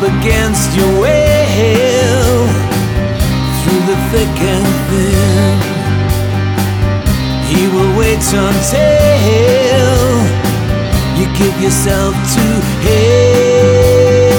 against your will, through the thick and thin. He will wait until you give yourself to him.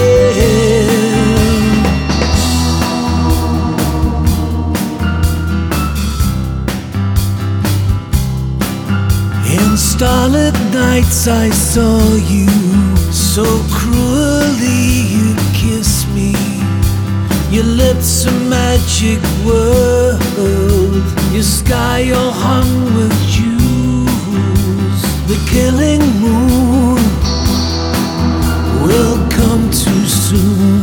In starlit nights I saw you, so cruelly you kiss me. Your lips a magic world, your sky all hung with jewels. The killing moon will come too soon.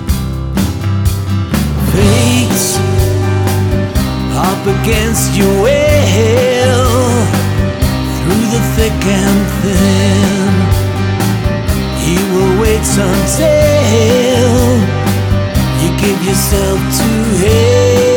Fate's up against your will, through the thick and thin. He will wait until you give yourself to him.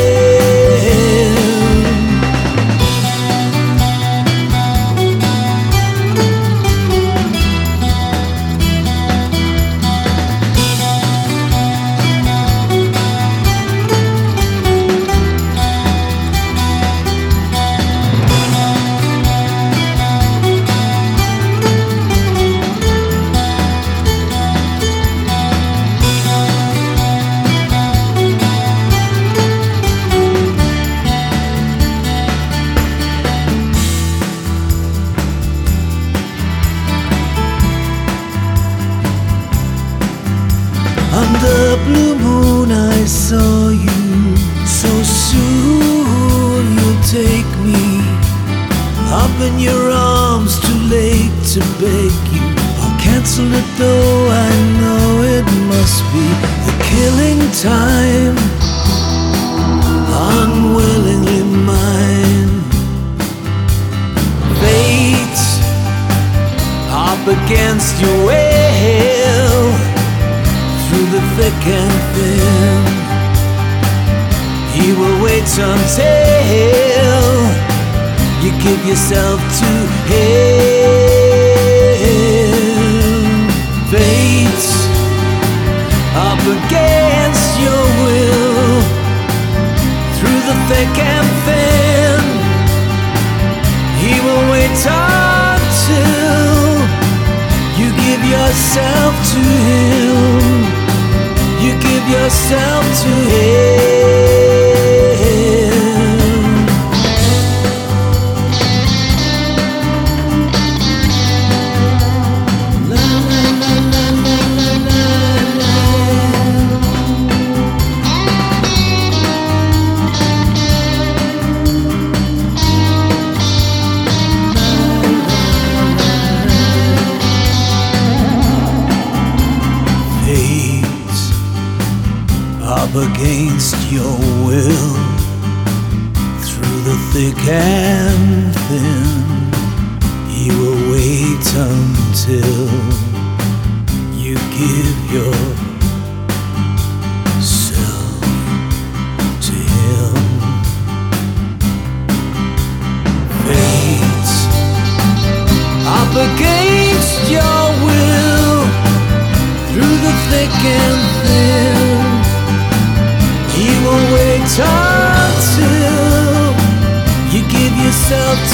Under blue moon I saw you, so soon you'll take me up in your arms, too late to beg you. I'll cancel it though I know it must be the killing time, unwillingly mine. Fate up against your will, through the thick and thin. He will wait until you give yourself to him. Fate's up against your will, through the thick and thin. He will wait until you give yourself to him. You give yourself to him. La, la, la, la, la, la, la, up against your will, through the thick and thin. He will wait until you give yourself to him. Fate's up against your will, through the thick and thin. He will wait until you give yourself to